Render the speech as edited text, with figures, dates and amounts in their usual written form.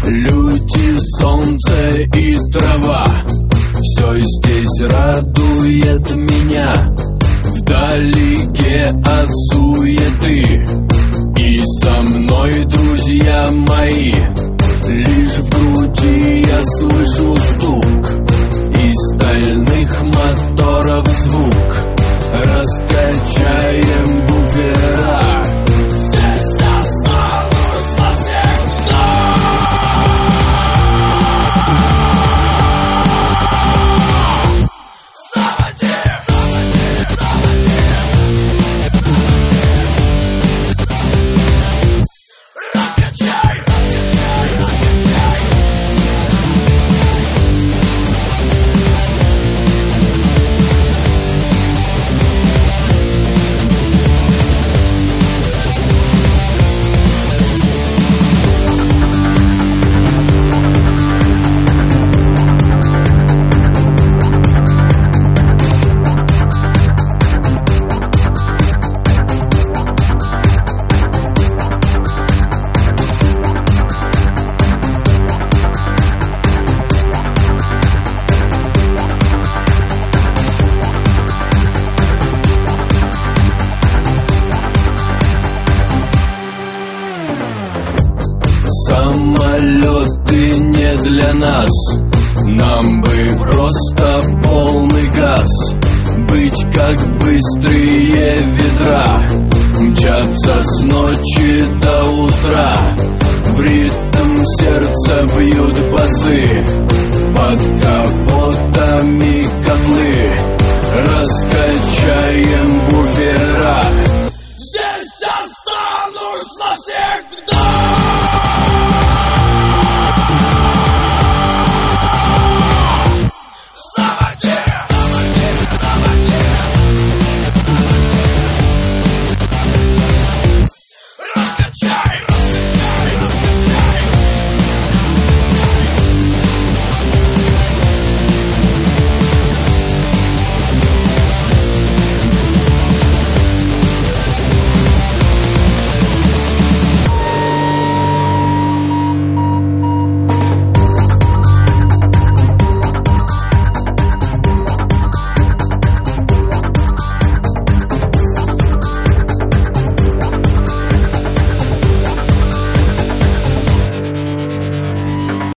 Люди, солнце и трава, все здесь радует меня. Вдалеке от суеты, и со мной друзья мои. Лишь в груди я слышу стук и стальных моторов звук. Раскачаем буфера. Здесь останусь навсегда. Заводи, заводи, заводи. Раскачай, раскачай, раскачай. Самолеты не для нас, нам бы просто полный газ. Быть как быстрые ветра, мчаться с ночи до утра. В ритм сердца бьют басы, под капотами